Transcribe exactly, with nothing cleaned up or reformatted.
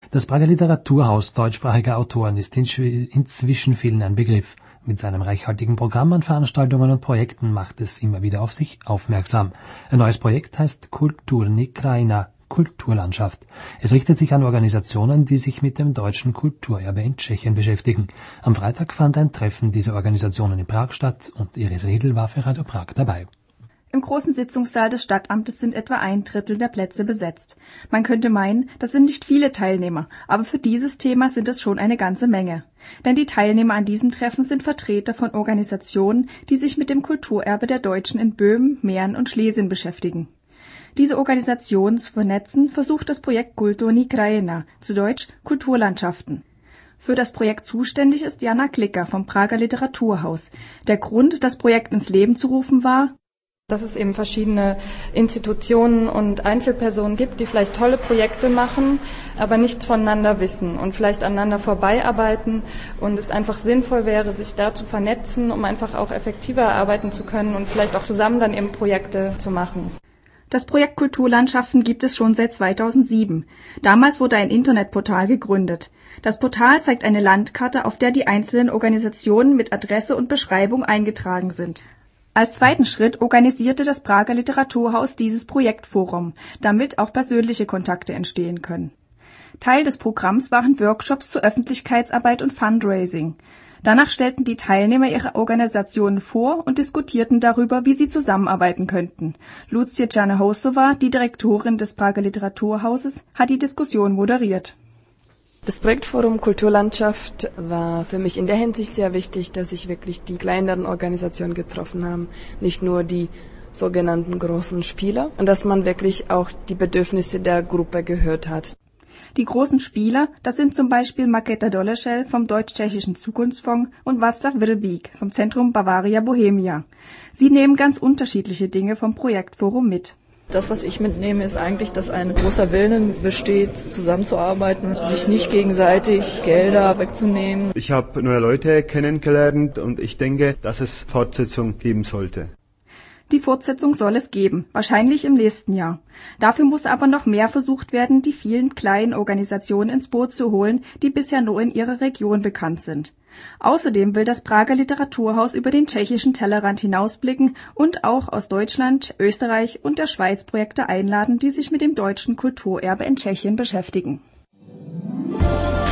Das Prager Literaturhaus deutschsprachiger Autoren ist inzwischen vielen ein Begriff. Mit seinem reichhaltigen Programm an Veranstaltungen und Projekten macht es immer wieder auf sich aufmerksam. Ein neues Projekt heißt Kulturní krajina, Kulturlandschaft. Es richtet sich an Organisationen, die sich mit dem deutschen Kulturerbe in Tschechien beschäftigen. Am Freitag fand ein Treffen dieser Organisationen in Prag statt und Iris Riedl war für Radio Prag dabei. Im großen Sitzungssaal des Stadtamtes sind etwa ein Drittel der Plätze besetzt. Man könnte meinen, das sind nicht viele Teilnehmer, aber für dieses Thema sind es schon eine ganze Menge. Denn die Teilnehmer an diesem Treffen sind Vertreter von Organisationen, die sich mit dem Kulturerbe der Deutschen in Böhmen, Mähren und Schlesien beschäftigen. Diese Organisationen zu vernetzen, versucht das Projekt Kulturní krajina, zu Deutsch Kulturlandschaften. Für das Projekt zuständig ist Jana Klicker vom Prager Literaturhaus. Der Grund, das Projekt ins Leben zu rufen, war, dass es eben verschiedene Institutionen und Einzelpersonen gibt, die vielleicht tolle Projekte machen, aber nichts voneinander wissen und vielleicht aneinander vorbeiarbeiten und es einfach sinnvoll wäre, sich da zu vernetzen, um einfach auch effektiver arbeiten zu können und vielleicht auch zusammen dann eben Projekte zu machen. Das Projekt Kulturlandschaften gibt es schon seit zweitausendsieben. Damals wurde ein Internetportal gegründet. Das Portal zeigt eine Landkarte, auf der die einzelnen Organisationen mit Adresse und Beschreibung eingetragen sind. Als zweiten Schritt organisierte das Prager Literaturhaus dieses Projektforum, damit auch persönliche Kontakte entstehen können. Teil des Programms waren Workshops zur Öffentlichkeitsarbeit und Fundraising. Danach stellten die Teilnehmer ihre Organisationen vor und diskutierten darüber, wie sie zusammenarbeiten könnten. Lucie Czernohousova, die Direktorin des Prager Literaturhauses, hat die Diskussion moderiert. Das Projektforum Kulturlandschaft war für mich in der Hinsicht sehr wichtig, dass sich wirklich die kleineren Organisationen getroffen haben, nicht nur die sogenannten großen Spieler, und dass man wirklich auch die Bedürfnisse der Gruppe gehört hat. Die großen Spieler, das sind zum Beispiel Markéta Doleschel vom Deutsch-Tschechischen Zukunftsfonds und Václav Vrbík vom Zentrum Bavaria Bohemia. Sie nehmen ganz unterschiedliche Dinge vom Projektforum mit. Das, was ich mitnehme, ist eigentlich, dass ein großer Willen besteht, zusammenzuarbeiten, sich nicht gegenseitig Gelder wegzunehmen. Ich habe neue Leute kennengelernt und ich denke, dass es Fortsetzung geben sollte. Die Fortsetzung soll es geben, wahrscheinlich im nächsten Jahr. Dafür muss aber noch mehr versucht werden, die vielen kleinen Organisationen ins Boot zu holen, die bisher nur in ihrer Region bekannt sind. Außerdem will das Prager Literaturhaus über den tschechischen Tellerrand hinausblicken und auch aus Deutschland, Österreich und der Schweiz Projekte einladen, die sich mit dem deutschen Kulturerbe in Tschechien beschäftigen.